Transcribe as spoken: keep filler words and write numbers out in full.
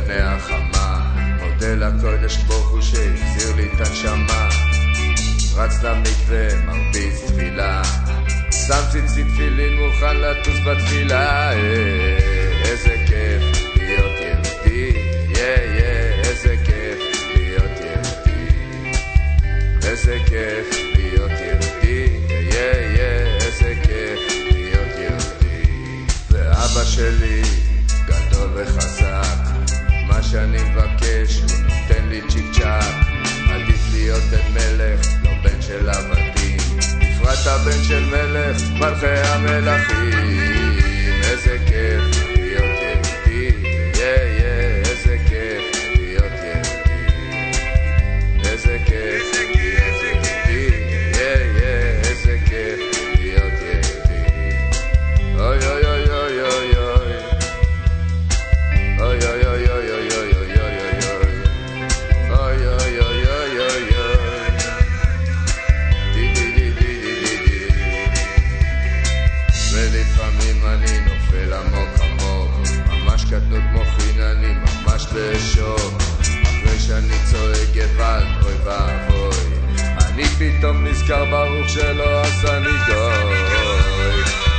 לפני החמה, מודה לקודש ברוך הוא שהחזיר לי את הנשמה. רץ למקווה, מרביץ תפילה, שם ציצי תפילין, מוכן לטוס בתפילה. איזה כיף להיות יהודי, איזה כיף להיות יהודי, איזה כיף להיות יהודי, איזה כיף להיות יהודי. ואבא שלי גדול וחזק, מה שאני מבקש הוא נותן לי צ'יק צ'אק. עדיף להיות בן מלך, לא בן של עבדים, בפרט הבן של מלך מלכי המלכים. איזה כיף להיות יהודי, איזה כיף להיות יהודי, איזה כיף להיות יהודי, איזה כיף להיות יהודי. אוי אוי אוי אוי אוי אוי אוי אוי אוי אוי אוי אוי אוי אוי אוי אוי אוי אוי די די די די די די. ולפעמים אני נופל עמוק עמוק, ממש קטנות מוחין, אני ממש בשוק. אחרי שאני צועק גוואלד אוי ואבוי, אני פתאום נזכר ברוך שלא עשה לי גוי.